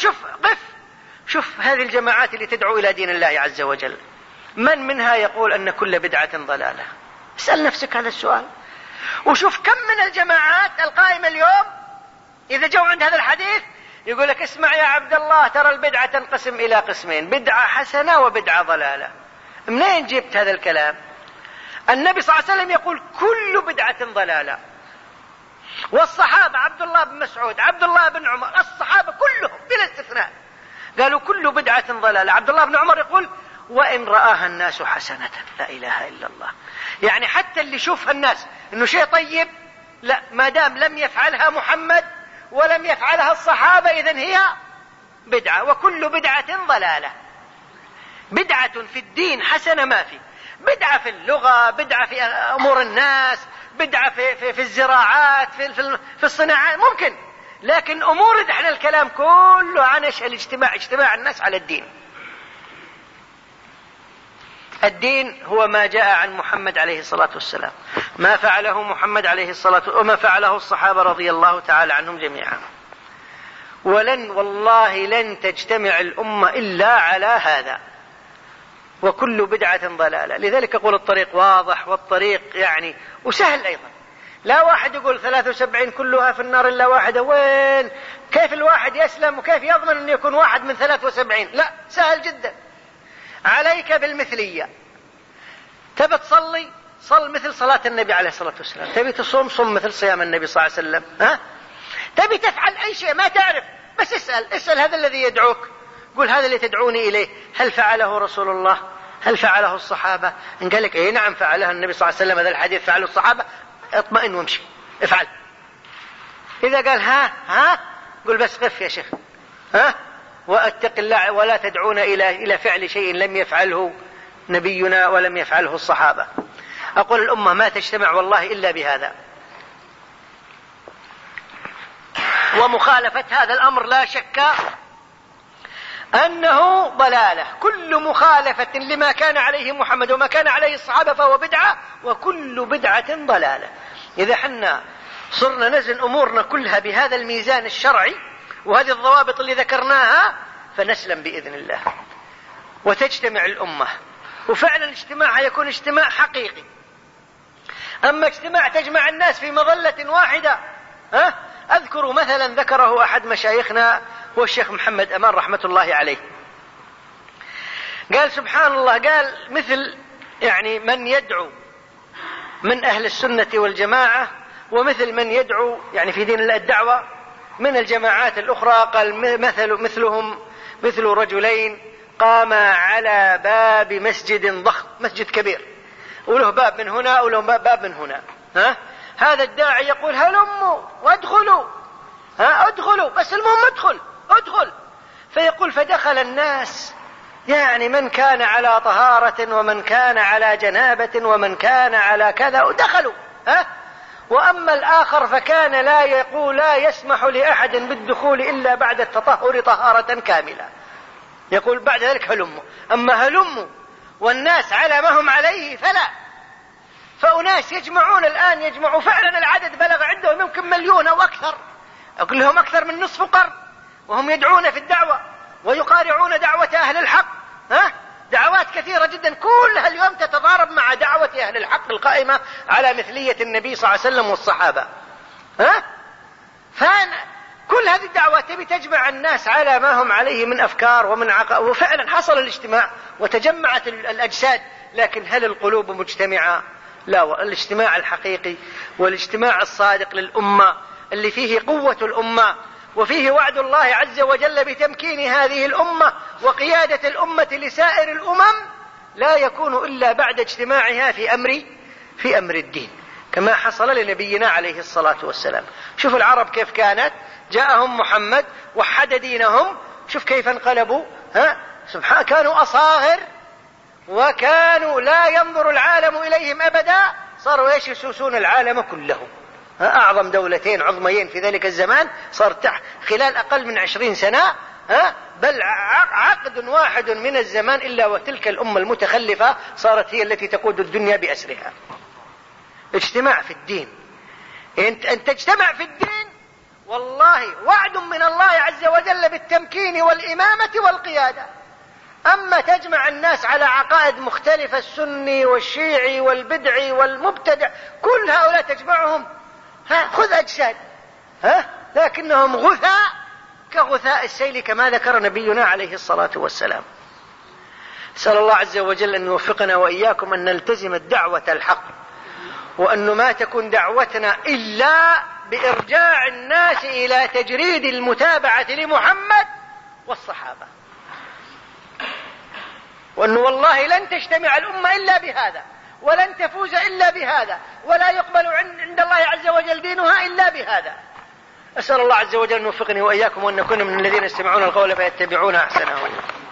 Speaker 1: شوف هذه الجماعات اللي تدعو إلى دين الله عز وجل، من منها يقول أن كل بدعة ضلالة؟ اسأل نفسك هذا السؤال. وشوف كم من الجماعات القائمة اليوم إذا جاءوا عند هذا الحديث يقول لك اسمع يا عبد الله ترى البدعة تنقسم إلى قسمين، بدعة حسنة وبدعة ضلالة. منين جبت هذا الكلام؟ النبي صلى الله عليه وسلم يقول كل بدعة ضلالة، والصحابة عبد الله بن مسعود، عبد الله بن عمر، الصحابة كلهم بلا استثناء قالوا كل بدعة ضلالة. عبد الله بن عمر يقول وإن رآها الناس حسنة. لا إله إلا الله. يعني حتى اللي يشوفها الناس إنه شيء طيب، لا، ما دام لم يفعلها محمد ولم يفعلها الصحابة إذن هي بدعة. وكل بدعة ضلالة. بدعة في الدين حسنة ما في، بدعة في اللغة، بدعة في أمور الناس، بدعة في الزراعات، في الصناعات ممكن، لكن أمور احنا الكلام كله عن اجتماع الناس على الدين. الدين هو ما جاء عن محمد عليه الصلاة والسلام، ما فعله محمد عليه الصلاة والسلام وما فعله الصحابة رضي الله تعالى عنهم جميعا. والله لن تجتمع الأمة إلا على هذا. وكل بدعة ضلالة. لذلك أقول الطريق واضح، والطريق يعني وسهل أيضا. لا واحد يقول 73 كلها في النار إلا واحدة. وين؟ كيف الواحد يسلم وكيف يضمن أن يكون واحد من 73؟ لا، سهل جدا. عليك بالمثلية. تبي تصلي صل مثل صلاة النبي عليه الصلاة والسلام، تبي تصوم صم مثل صيام النبي صلى الله عليه وسلم. تبي تفعل أي شيء ما تعرف بس اسأل هذا الذي يدعوك، قل هذا اللي تدعوني إليه هل فعله رسول الله؟ هل فعله الصحابة؟ إن قال لك إيه نعم فعلها النبي صلى الله عليه وسلم، هذا الحديث فعله الصحابة، اطمئن وامشي افعل. إذا قال ها قل بس قف يا شيخ، واتق الله ولا تدعون إلى فعل شيء لم يفعله نبينا ولم يفعله الصحابة. أقول الأمة ما تجتمع والله إلا بهذا. ومخالفة هذا الأمر لا شك أنه ضلالة. كل مخالفة لما كان عليه محمد وما كان عليه الصحابة فهو بدعة، وكل بدعة ضلالة. إذا حنا صرنا نزن أمورنا كلها بهذا الميزان الشرعي وهذه الضوابط اللي ذكرناها فنسلم بإذن الله وتجتمع الأمة. وفعلا اجتماعها يكون اجتماع حقيقي. أما اجتماع تجمع الناس في مظلة واحدة، أذكر مثلا ذكره أحد مشايخنا هو الشيخ محمد أمان رحمة الله عليه، قال سبحان الله، قال مثل يعني من يدعو من أهل السنة والجماعة ومثل من يدعو يعني في دين الله الدعوة من الجماعات الأخرى، قال مثل رجلين قاما على باب مسجد ضخم، مسجد كبير وله باب من هنا وله باب من هنا. هذا الداعي يقول هلموا وادخلوا، ادخلوا بس المهم ادخل. فيقول فدخل الناس، يعني من كان على طهارة ومن كان على جنابة ومن كان على كذا ودخلوا. وأما الآخر فكان لا يسمح لأحد بالدخول إلا بعد التطهر طهارة كاملة. يقول بعد ذلك هلموا. أما هلموا والناس على ما هم عليه فلا. فأناس يجمعون الآن، يجمعوا فعلا العدد بلغ عندهم يمكن 1,000,000 أو أكثر، أقول لهم أكثر من نصف قرن، وهم يدعون في الدعوة ويقارعون دعوة أهل الحق. دعوات كثيرة جدا كلها اليوم تتضارب مع دعوة أهل الحق القائمة على مثلية النبي صلى الله عليه وسلم والصحابة. فكل هذه الدعوات تبي تجمع الناس على ما هم عليه من أفكار ومن عقائد، وفعلا حصل الاجتماع وتجمعت الأجساد، لكن هل القلوب مجتمعة؟ لا. الاجتماع الحقيقي والاجتماع الصادق للأمة اللي فيه قوة الأمة وفيه وعد الله عز وجل بتمكين هذه الأمة وقيادة الأمة لسائر الأمم لا يكون إلا بعد اجتماعها في أمر الدين، كما حصل لنبينا عليه الصلاة والسلام. شوف العرب كيف كانت، جاءهم محمد وحد دينهم، شوف كيف انقلبوا. كانوا أصاغر وكانوا لا ينظر العالم إليهم أبدا، صاروا يسوسون العالم كله. أعظم دولتين عظميين في ذلك الزمان صارت خلال أقل من 20 سنة، بل عقد واحد من الزمان إلا وتلك الأمة المتخلفة صارت هي التي تقود الدنيا بأسرها. اجتماع في الدين، أن تجتمع في الدين والله وعد من الله عز وجل بالتمكين والإمامة والقيادة. أما تجمع الناس على عقائد مختلفة، السني والشيعي والبدعي والمبتدع، كل هؤلاء تجمعهم خذ أجساد، لكنهم غثاء كغثاء السيل كما ذكر نبينا عليه الصلاة والسلام. أسأل الله عز وجل أن يوفقنا وإياكم أن نلتزم الدعوة الحق، وأن ما تكون دعوتنا إلا بإرجاع الناس إلى تجريد المتابعة لمحمد والصحابة، وأنه والله لن تجتمع الأمة إلا بهذا، ولن تفوز إلا بهذا، ولا يقبل عند الله عز وجل دينها إلا بهذا. أسأل الله عز وجل أن يوفقني وإياكم وأن نكون من الذين يستمعون القول فيتبعون أحسنه.